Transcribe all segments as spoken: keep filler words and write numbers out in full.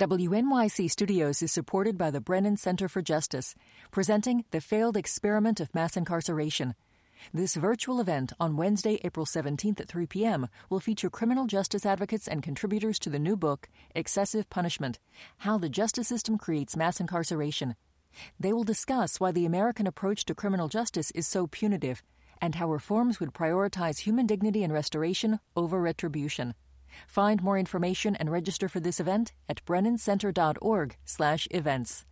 W N Y C Studios is supported by the Brennan Center for Justice, presenting The Failed Experiment of Mass Incarceration. This virtual event on Wednesday, April seventeenth at three p.m. will feature criminal justice advocates and contributors to the new book, Excessive Punishment: How the Justice System Creates Mass Incarceration. They will discuss why the American approach to criminal justice is so punitive and how reforms would prioritize human dignity and restoration over retribution. Find more information and register for this event at brennancenter.org slash events.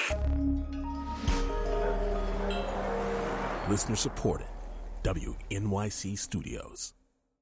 Listener supported. W N Y C Studios.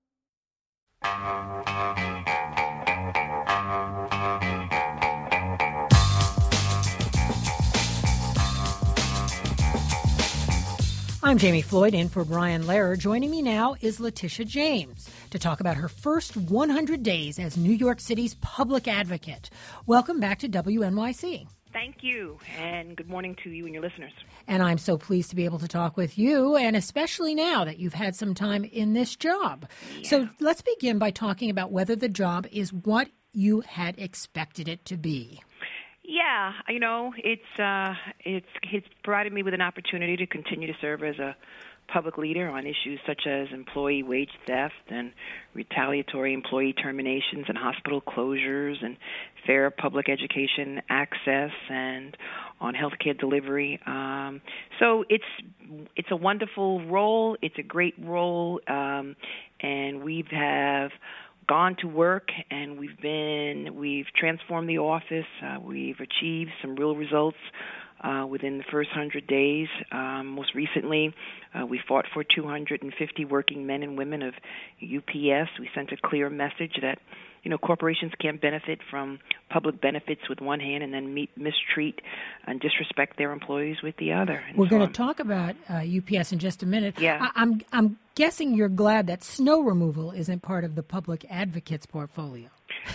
I'm Jamie Floyd in for Brian Lehrer. Joining me now is Letitia James to talk about her first one hundred days as New York City's public advocate. Welcome back to W N Y C. Thank you, and good morning to you and your listeners. And I'm so pleased to be able to talk with you, and especially now that you've had some time in this job. Yeah. So let's begin by talking about whether the job is what you had expected it to be. Yeah, you know, it's uh, it's it's provided me with an opportunity to continue to serve as a public leader on issues such as employee wage theft and retaliatory employee terminations and hospital closures and fair public education access and on healthcare delivery. Um, so it's it's a wonderful role. It's a great role, um, and we have gone to work, and we've been we've transformed the office. Uh, we've achieved some real results uh, within the first hundred days. Um, most recently, uh, we fought for two hundred fifty working men and women of U P S. We sent a clear message that, you know, corporations can't benefit from public benefits with one hand and then meet, mistreat and disrespect their employees with the other. And We're so going to on. talk about uh, U P S in just a minute. Yeah. I- I'm I'm guessing you're glad that snow removal isn't part of the public advocate's portfolio.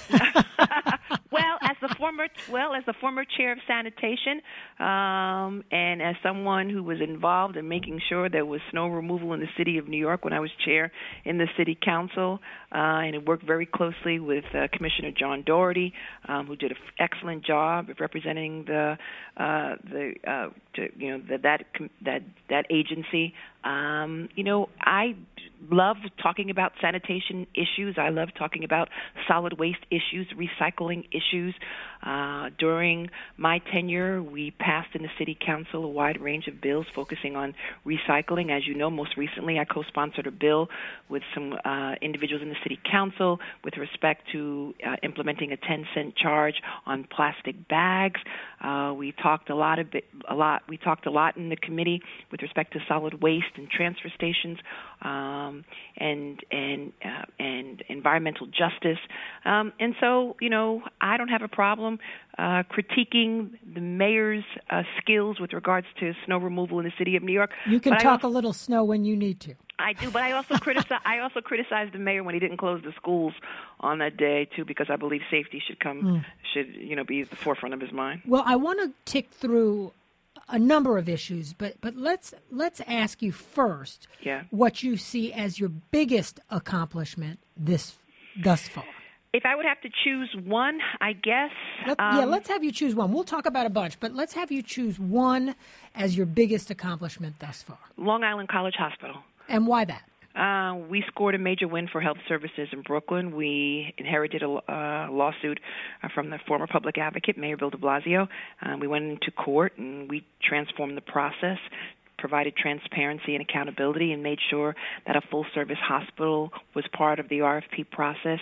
Well, as the former well as the former chair of sanitation, um, and as someone who was involved in making sure there was snow removal in the city of New York when I was chair in the city council, uh, and it worked very closely with uh, Commissioner John Doherty, um, who did an excellent job of representing the uh, the uh, to, you know the, that that that agency. Um, you know, I love talking about sanitation issues. I love talking about solid waste issues, recycling issues. Uh, during my tenure, we passed in the City Council a wide range of bills focusing on recycling. As you know, most recently I co-sponsored a bill with some uh, individuals in the City Council with respect to uh, implementing a ten cent charge on plastic bags. Uh, we talked a lot, a bit, a lot. We talked a lot in the committee with respect to solid waste and transfer stations, um, and and uh, and environmental justice. Um, and so, you know, I don't have a problem uh, critiquing the mayor's uh, skills with regards to snow removal in the city of New York. You can But I talk also, a little snow when you need to. I do, but I also criticize. I also criticized the mayor when he didn't close the schools on that day too, because I believe safety should come mm. should you know be at the forefront of his mind. Well, I want to tick through a number of issues, but but let's let's ask you first yeah. what you see as your biggest accomplishment this thus far. If I would have to choose one, I guess. Let, um, yeah, let's have you choose one. We'll talk about a bunch, but let's have you choose one as your biggest accomplishment thus far. Long Island College Hospital. And why that? Uh, we scored a major win for health services in Brooklyn. We inherited a uh, lawsuit uh, from the former public advocate, Mayor Bill de Blasio. Uh, we went into court and we transformed the process, provided transparency and accountability, and made sure that a full-service hospital was part of the R F P process.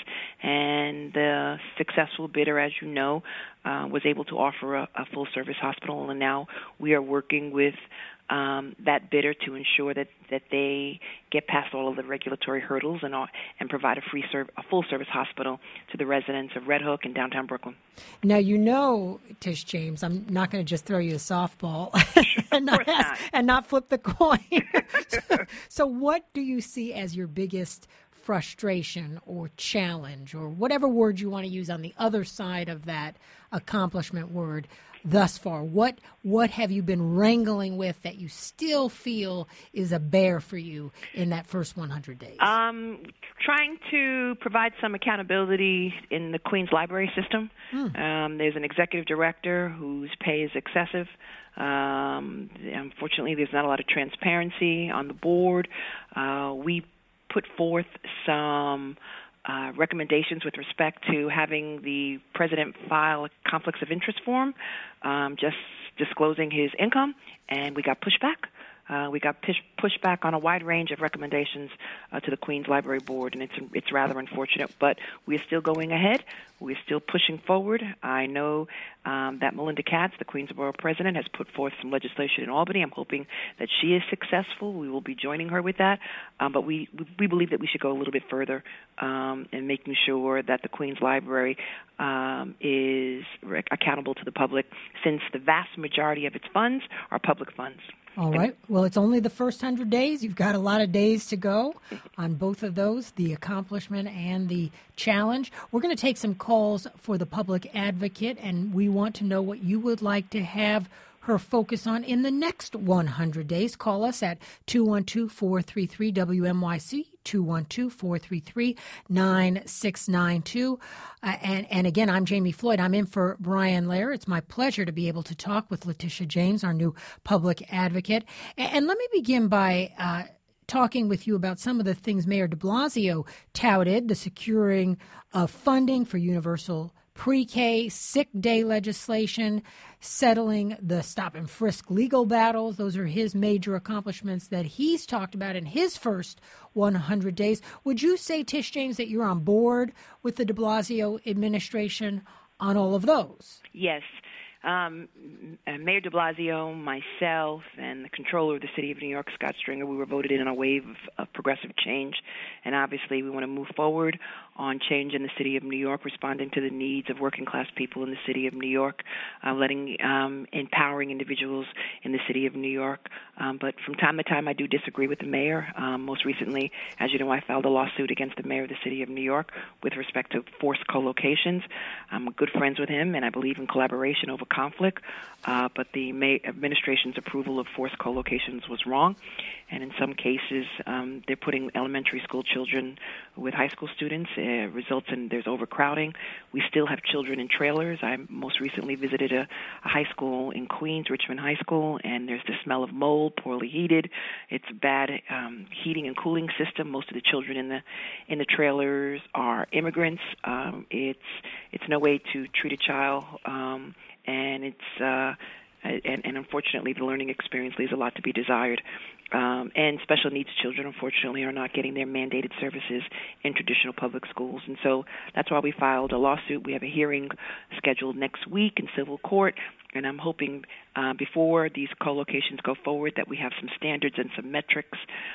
And the successful bidder, as you know, uh, was able to offer a, a full-service hospital. And now we are working with Um, that bidder to ensure that, that they get past all of the regulatory hurdles and all, and provide a free serv- a full service hospital to the residents of Red Hook and downtown Brooklyn. Now you know, Tish James, I'm not going to just throw you a softball and, not ask, not. and not flip the coin. so, so what do you see as your biggest frustration or challenge or whatever word you want to use on the other side of that accomplishment word thus far? What what have you been wrangling with that you still feel is a bear for you in that first one hundred days? Um, trying to provide some accountability in the Queens Library system. Hmm. Um, there's an executive director whose pay is excessive. Um, unfortunately, there's not a lot of transparency on the board. Uh, we put forth some uh, recommendations with respect to having the president file a conflicts of interest form, um, just disclosing his income, and we got pushed back. Uh, we got push, pushed back on a wide range of recommendations uh, to the Queens Library Board, and it's it's rather unfortunate. But we're still going ahead. We're still pushing forward. I know um, that Melinda Katz, the Queensboro president, has put forth some legislation in Albany. I'm hoping that she is successful. We will be joining her with that. Um, but we we believe that we should go a little bit further um, in making sure that the Queens Library um, is rec- accountable to the public, since the vast majority of its funds are public funds. All right. Well, it's only the first one hundred days. You've got a lot of days to go on both of those, the accomplishment and the challenge. We're going to take some calls for the public advocate, and we want to know what you would like to have her focus on in the next one hundred days. Call us at two one two, four three three, W M Y C, two one two, four three three, nine six nine two. Uh, and, and again, I'm Jamie Floyd. I'm in for Brian Lehrer. It's my pleasure to be able to talk with Letitia James, our new public advocate. And, and let me begin by uh, talking with you about some of the things Mayor de Blasio touted, the securing of funding for universal pre-K, sick day legislation, settling the stop and frisk legal battles. Those are his major accomplishments that he's talked about in his first one hundred days. Would you say, Tish James, that you're on board with the de Blasio administration on all of those? Yes. Um, Mayor de Blasio, myself, and the controller of the City of New York, Scott Stringer, we were voted in on a wave of, of progressive change, and obviously we want to move forward on change in the City of New York, responding to the needs of working-class people in the City of New York, uh, letting um, empowering individuals in the City of New York. Um, but from time to time, I do disagree with the mayor. Um, most recently, as you know, I filed a lawsuit against the mayor of the City of New York with respect to forced co-locations. I'm good friends with him, and I believe in collaboration over conflict, uh, but the May administration's approval of forced co-locations was wrong, and in some cases um, they're putting elementary school children with high school students. Uh, results in there's overcrowding. We still have children in trailers. I most recently visited a, a high school in Queens, Richmond High School, and there's the smell of mold, poorly heated. It's a bad um, heating and cooling system. Most of the children in the in the trailers are immigrants. Um, it's it's no way to treat a child. Um, And it's uh, and, and unfortunately, the learning experience leaves a lot to be desired. Um, and special needs children, unfortunately, are not getting their mandated services in traditional public schools. And so that's why we filed a lawsuit. We have a hearing scheduled next week in civil court. And I'm hoping uh, before these co-locations go forward that we have some standards and some metrics.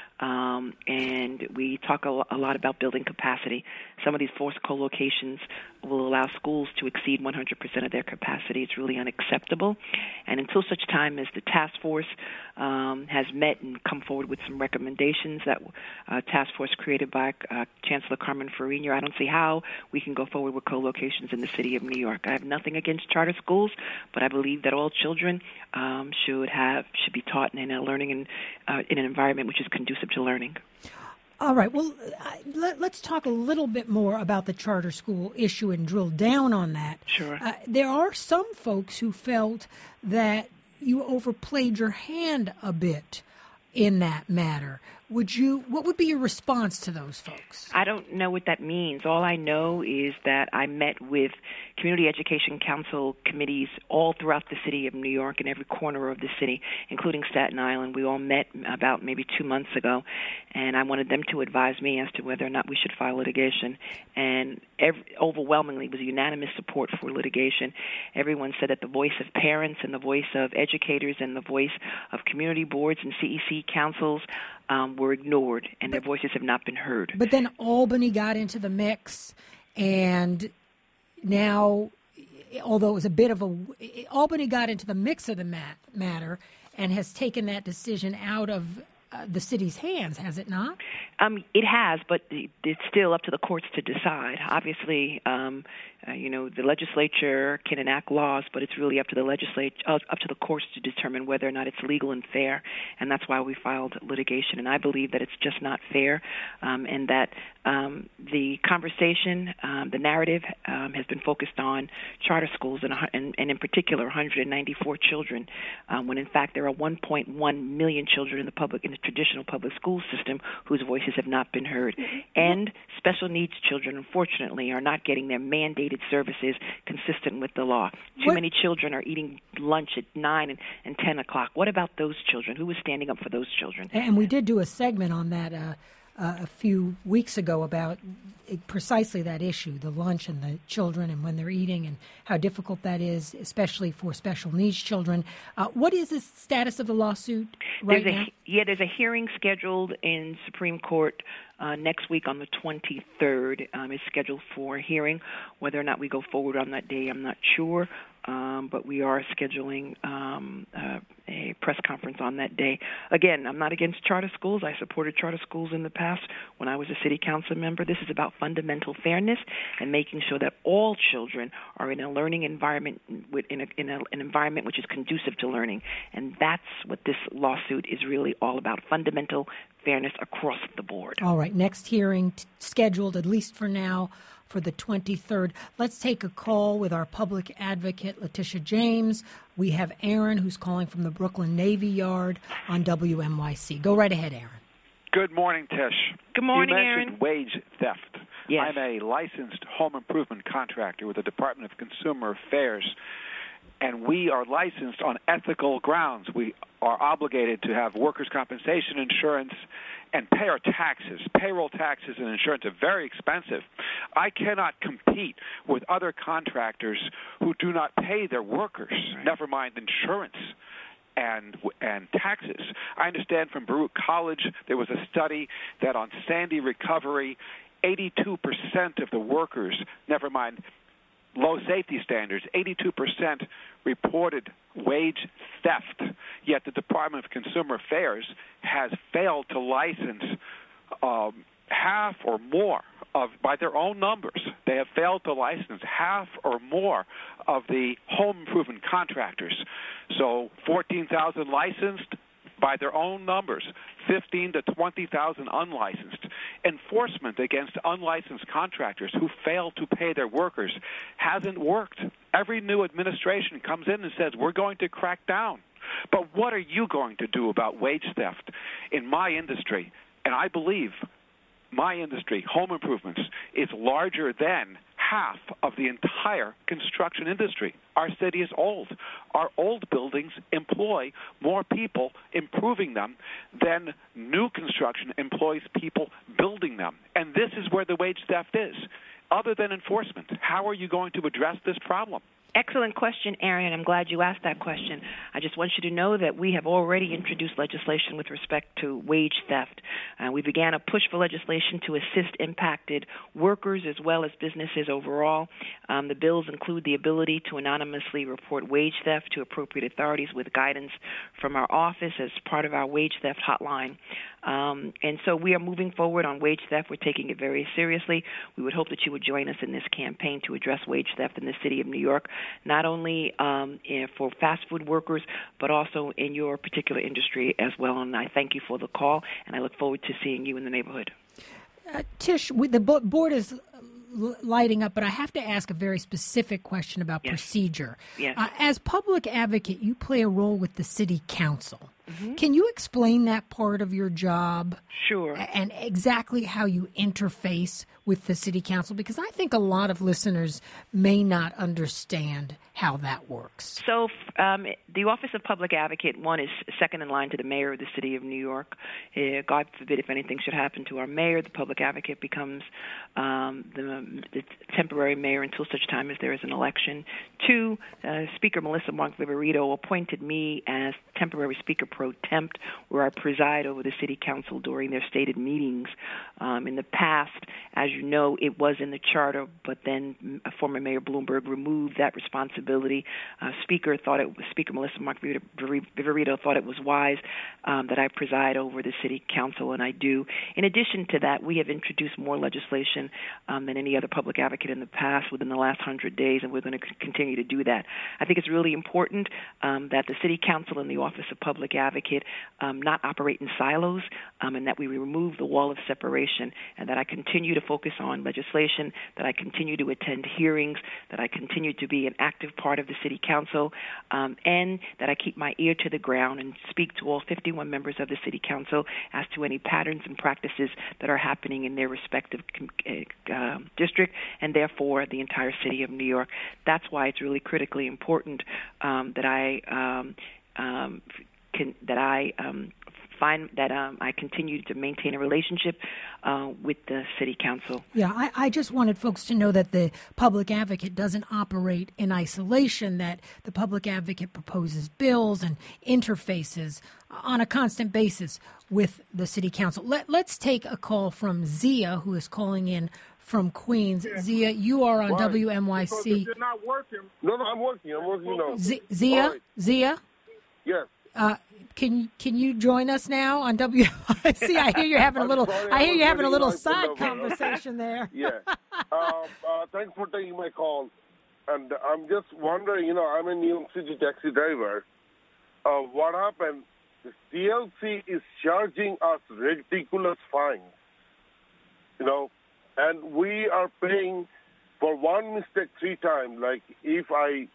Um, and we talk a, lo- a lot about building capacity. Some of these forced co-locations will allow schools to exceed one hundred percent of their capacity. It's really unacceptable. And until such time as the task force um, has met and come forward with some recommendations, that uh, task force created by uh, Chancellor Carmen Farina, I don't see how we can go forward with co-locations in the City of New York. I have nothing against charter schools, but I believe that all children um, should have should be taught in a learning and uh, in an environment which is conducive to learning. All right. Well, I, let, let's talk a little bit more about the charter school issue and drill down on that. Sure. Uh, there are some folks who felt that you overplayed your hand a bit in that matter. Would you? What would be your response to those folks? I don't know what that means. All I know is that I met with Community Education Council committees all throughout the city of New York and every corner of the city, including Staten Island. We all met about maybe two months ago, and I wanted them to advise me as to whether or not we should file litigation. And every, overwhelmingly, it was unanimous support for litigation. Everyone said that the voice of parents and the voice of educators and the voice of community boards and C E C councils Um, were ignored, and their voices have not been heard. But then Albany got into the mix, and now, although it was a bit of a, Albany got into the mix of the mat, matter and has taken that decision out of uh, the city's hands, has it not? Um, it has, but it's still up to the courts to decide. Obviously, um, uh, you know, the legislature can enact laws, but it's really up to the legislature, uh, up to the courts to determine whether or not it's legal and fair. And that's why we filed litigation. And I believe that it's just not fair, um, and that um, the conversation, um, the narrative, um, has been focused on charter schools, and, and, and in particular, one hundred ninety-four children, um, when in fact there are one point one million children in the public, in the traditional public school system, whose voices have not been heard. And special needs children, unfortunately, are not getting their mandated services consistent with the law. Too what? many children are eating lunch at nine and, and ten o'clock. What about those children? Who is standing up for those children? And we did do a segment on that uh, uh, a few weeks ago about precisely that issue, the lunch and the children and when they're eating and how difficult that is, especially for special needs children. Uh, what is the status of the lawsuit right there's now? A, yeah, there's a hearing scheduled in Supreme Court uh, next week on the twenty-third. Um, it's scheduled for a hearing. Whether or not we go forward on that day, I'm not sure. Um, but we are scheduling um, uh, a press conference on that day. Again, I'm not against charter schools. I supported charter schools in the past when I was a city council member. This is about fundamental fairness and making sure that all children are in a learning environment, in, a, in a, an environment which is conducive to learning. And that's what this lawsuit is really all about, fundamental fairness across the board. All right, next hearing t- scheduled, at least for now, for the twenty-third. Let's take a call with our public advocate, Letitia James. We have Aaron, who's calling from the Brooklyn Navy Yard on W M Y C. Go right ahead, Aaron. Good morning, Tish. Good morning, you Aaron. mentioned wage theft. Yes. I'm a licensed home improvement contractor with the Department of Consumer Affairs, and we are licensed on ethical grounds. We are obligated to have workers' compensation insurance and pay our taxes. Payroll taxes and insurance are very expensive. I cannot compete with other contractors who do not pay their workers, right. Never mind insurance and and taxes. I understand from Baruch College there was a study that on Sandy recovery, eighty-two percent of the workers, never mind low safety standards, eighty-two percent reported wage theft, yet the Department of Consumer Affairs has failed to license um, half or more of, by their own numbers, they have failed to license half or more of the home improvement contractors. So fourteen thousand licensed, by their own numbers, fifteen to twenty thousand unlicensed. Enforcement against unlicensed contractors who fail to pay their workers hasn't worked. Every new administration comes in and says, we're going to crack down. But what are you going to do about wage theft in my industry? And I believe my industry, home improvements, is larger than half of the entire construction industry. Our city is old. Our old buildings employ more people improving them than new construction employs people building them. And this is where the wage theft is. Other than enforcement, how are you going to address this problem? Excellent question, Aaron, and I'm glad you asked that question. I just want you to know that we have already introduced legislation with respect to wage theft. Uh, we began a push for legislation to assist impacted workers as well as businesses overall. Um, the bills include the ability to anonymously report wage theft to appropriate authorities with guidance from our office as part of our wage theft hotline. Um, and so we are moving forward on wage theft. We're taking it very seriously. We would hope that you would join us in this campaign to address wage theft in the city of New York, not only um, in, for fast food workers, but also in your particular industry as well. And I thank you for the call, and I look forward to seeing you in the neighborhood. Uh, Tish, we, the bo- board is lighting up, but I have to ask a very specific question about yes. procedure. Yes. Uh, as public advocate, you play a role with the city council. Mm-hmm. Can you explain that part of your job? Sure. And exactly how you interface with the city council? Because I think a lot of listeners may not understand how that works. So um, the Office of Public Advocate, one, is second in line to the mayor of the city of New York. Uh, God forbid if anything should happen to our mayor, the public advocate becomes um, the, the temporary mayor until such time as there is an election. Two, uh, Speaker Melissa Mark-Viverito appointed me as temporary speaker pro temp, where I preside over the city council during their stated meetings. Um, in the past, as you know, it was in the charter, but then former Mayor Bloomberg removed that responsibility responsibility. Uh, Speaker thought it Speaker Melissa Mark Viverito thought it was wise um, that I preside over the City Council, and I do. In addition to that, we have introduced more legislation um, than any other public advocate in the past within the last hundred days, and we're going to c- continue to do that. I think it's really important um, that the City Council and the Office of Public Advocate um, not operate in silos, um, and that we remove the wall of separation, and that I continue to focus on legislation, that I continue to attend hearings, that I continue to be an active part of the City Council, um, and that I keep my ear to the ground and speak to all fifty-one members of the City Council as to any patterns and practices that are happening in their respective uh, district, and therefore the entire city of New York. That's why it's really critically important um, that I um, um, can, that I um, find that um, I continue to maintain a relationship uh, with the City Council. Yeah, I, I just wanted folks to know that the public advocate doesn't operate in isolation, that the public advocate proposes bills and interfaces on a constant basis with the City Council. Let, let's take a call from Zia, who is calling in from Queens. Yeah. Zia, you are on Why? W M Y C. Because if you're not working. No, no, I'm working. I'm working, you know. Z- Zia? Right. Zia? Yes. Uh, can can you join us now on W M Y C? I hear you're having a little. Sorry, I hear you're having a little side conversation there. Yeah. uh, uh, thanks for taking my call. And I'm just wondering. You know, I'm a New York City taxi driver. Uh, what happened? The C L C is charging us ridiculous fines. You know, and we are paying for one mistake three times. Like if I.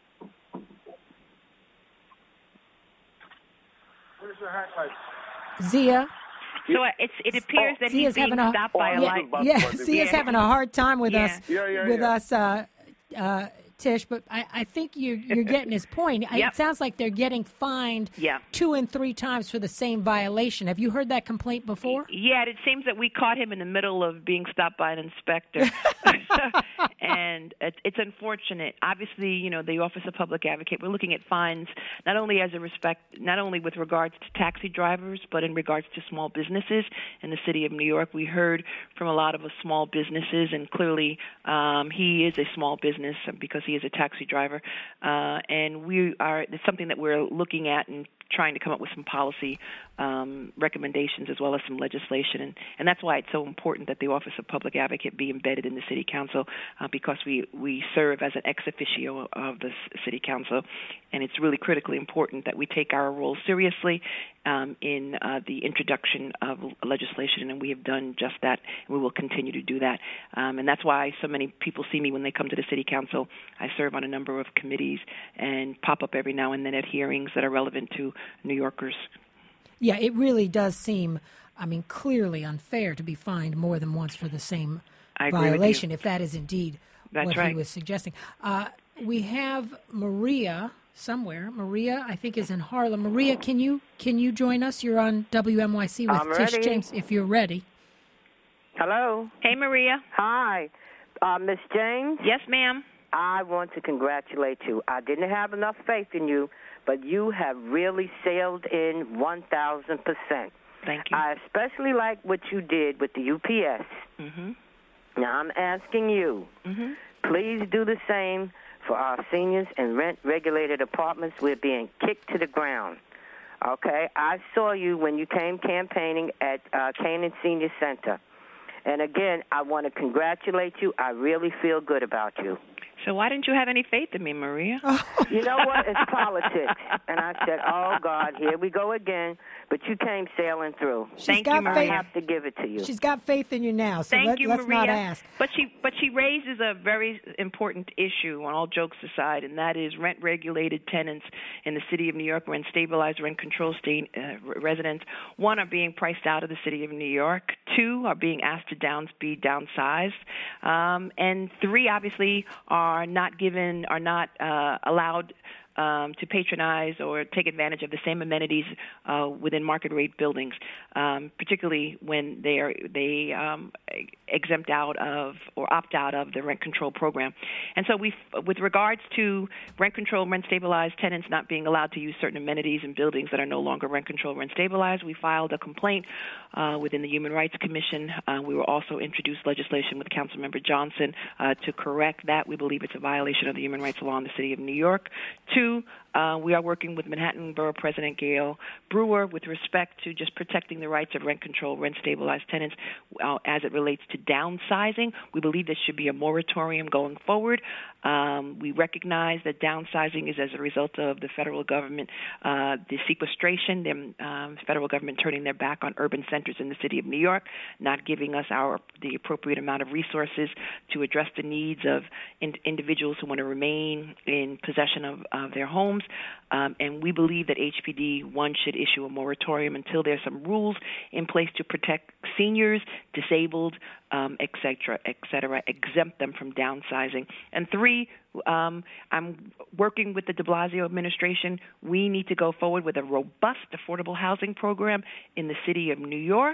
Where's your hat light? Zia? So it's, it appears oh, that Zia's he's being a, stopped by oh, a light. Yeah, yeah. Zia's having a hard time with yeah. us, yeah, yeah, with yeah. us, uh, uh, Tish. But I, I think you're, you're getting his point. Yep. It sounds like they're getting fined yeah. two and three times for the same violation. Have you heard that complaint before? Yeah, it seems that we caught him in the middle of being stopped by an inspector. And it's, it's unfortunate. Obviously, you know, the Office of Public Advocate, we're looking at fines not only as a respect, not only with regards to taxi drivers, but in regards to small businesses in the city of New York. We heard from a lot of us small businesses, and clearly um, he is a small business because he is a taxi driver. Uh, and we are, it's something that we're looking at and trying to come up with some policy um, recommendations as well as some legislation. And, and that's why it's so important that the Office of Public Advocate be embedded in the City Council uh, because we, we serve as an ex officio of the City Council. And it's really critically important that we take our role seriously um, in uh, the introduction of legislation, and we have done just that, and we will continue to do that. Um, and that's why so many people see me when they come to the City Council. I serve on a number of committees and pop up every now and then at hearings that are relevant to New Yorkers. Yeah, it really does seem, I mean, clearly unfair to be fined more than once for the same I violation, if that is indeed That's what right. he was suggesting. Uh, we have Maria somewhere. Maria, I think, is in Harlem. Maria, can you can you join us? You're on W M Y C with I'm Tish ready. James, if you're ready. Hello. Hey, Maria. Hi. Uh, Miss James? Yes, ma'am. I want to congratulate you. I didn't have enough faith in you, but you have really sailed in one thousand percent. Thank you. I especially like what you did with the U P S. Mm-hmm. Now, I'm asking you, Mm-hmm. please do the same for our seniors in rent-regulated apartments. We're being kicked to the ground. Okay? I saw you when you came campaigning at uh, Canaan Senior Center. And, again, I want to congratulate you. I really feel good about you. So why didn't you have any faith in me, Maria? You know what? It's politics. And I said, oh, God, here we go again. But you came sailing through. She's Thank got you, Maria. faith. I have to give it to you. She's got faith in you now, so Thank let, you, let's Maria. not ask. But she, but she raises a very important issue, on all jokes aside, and that is rent-regulated tenants in the city of New York or in stabilized rent control state uh, residents. One, are being priced out of the city of New York. Two, are being asked to down, be downsized. Um, and three, obviously, are not given, are not uh, allowed um, to patronize or take advantage of the same amenities uh, within market rate buildings, um, particularly when they are they um, exempt out of or opt out of the rent control program. And so we, with regards to rent control, rent stabilized tenants not being allowed to use certain amenities in buildings that are no longer rent control, rent stabilized, we filed a complaint uh, within the Human Rights Commission. Uh, we will also introduce legislation with Councilmember Johnson uh, to correct that. We believe it's a violation of the human rights law in the city of New York. Two, uh, we are working with Manhattan Borough President Gail Brewer with respect to just protecting the rights of rent control, rent stabilized tenants uh, as it relates to downsizing. We believe there should be a moratorium going forward. Um, we recognize that downsizing is as a result of the federal government, uh, the sequestration, the um, federal government turning their back on urban centers in the city of New York, not giving us our the appropriate amount of resources to address the needs of in, individuals who want to remain in possession of, of their homes. Um, and we believe that H P D, one, should issue a moratorium until there's some rules in place to protect seniors, disabled, um, et cetera, et cetera, exempt them from downsizing. And three, um, I'm working with the de Blasio administration. We need to go forward with a robust affordable housing program in the city of New York.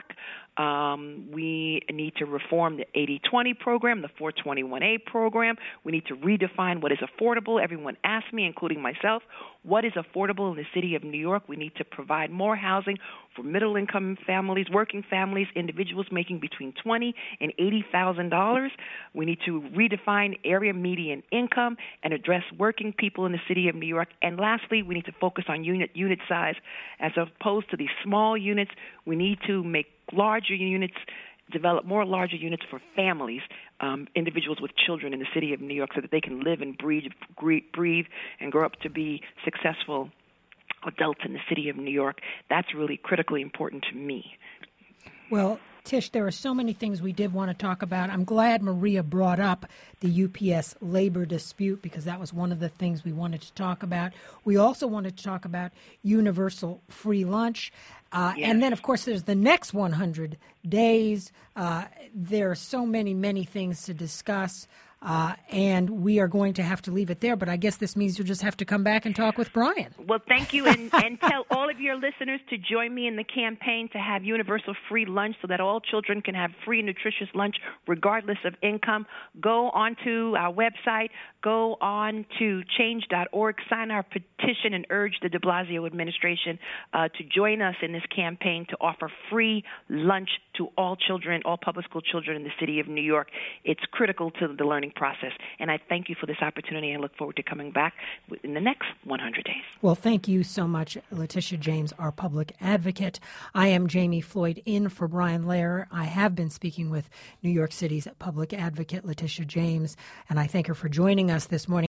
Um, we need to reform the eighty twenty program, the four twenty-one A program. We need to redefine what is affordable. Everyone asks me, including myself, what is affordable in the city of New York? We need to provide more housing for middle-income families, working families, individuals making between twenty thousand dollars and eighty thousand dollars. We need to redefine area median income and address working people in the city of New York. And lastly, we need to focus on unit unit size. As opposed to these small units, we need to make larger units, develop more larger units for families, um, individuals with children in the city of New York, so that they can live and breathe, breathe and grow up to be successful adults in the city of New York. That's really critically important to me. Well, Tish, there are so many things we did want to talk about. I'm glad Maria brought up the U P S labor dispute, because that was one of the things we wanted to talk about. We also wanted to talk about universal free lunch. Uh, yes. And then, of course, there's the next one hundred days. Uh, there are so many, many things to discuss. Uh, and we are going to have to leave it there, but I guess this means you'll just have to come back and talk with Brian. Well, thank you, and, and tell all of your listeners to join me in the campaign to have universal free lunch so that all children can have free, nutritious lunch regardless of income. Go onto our website, go on to change dot org, sign our petition, and urge the de Blasio administration uh, to join us in this campaign to offer free lunch to all children, all public school children in the city of New York. It's critical to the learning process. And I thank you for this opportunity and look forward to coming back in the next one hundred days. Well, thank you so much, Letitia James, our public advocate. I am Jamie Floyd, in for Brian Lehrer. I have been speaking with New York City's public advocate, Letitia James, and I thank her for joining us this morning.